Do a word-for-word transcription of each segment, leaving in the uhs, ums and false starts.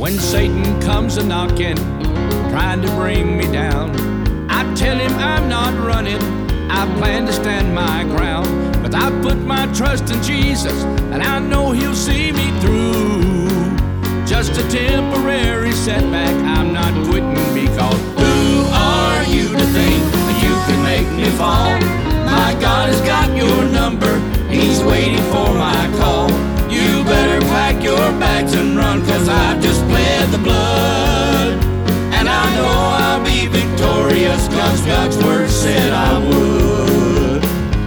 When Satan comes a knocking, trying to bring me down, I tell him I'm not running, I plan to stand my ground. But I put my trust in Jesus, and I know he'll see me through. Just a temporary setback, I'm not quitting, because who are you to think that you can make me fall? My God has got your number, he's waiting for my call. You better pack your bags and run, 'cause I've just bled the blood. And I know I'll be victorious, 'cause God's word said I would.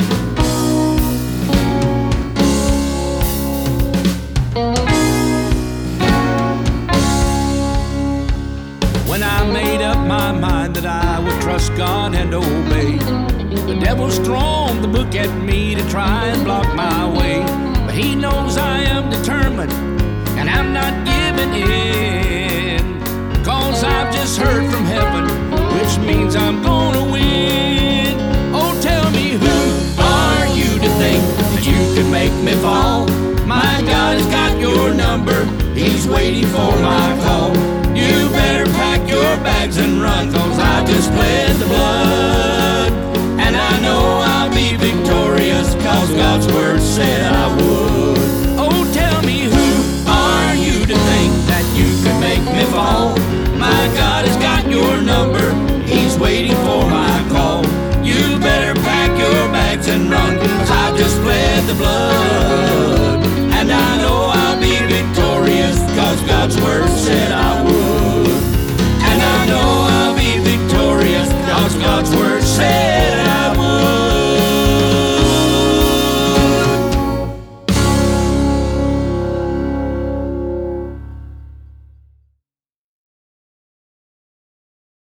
When I made up my mind that I would trust God and obey, the devil's thrown the book at me to try and block my way. But he knows I am determined, and I'm not giving in, 'cause I've just heard from heaven, which means I'm gonna win. Oh, tell me, who are you to think that you can make me fall? My God has got your number, he's waiting for my call. You better pack your bags and run, 'cause I just bled the blood.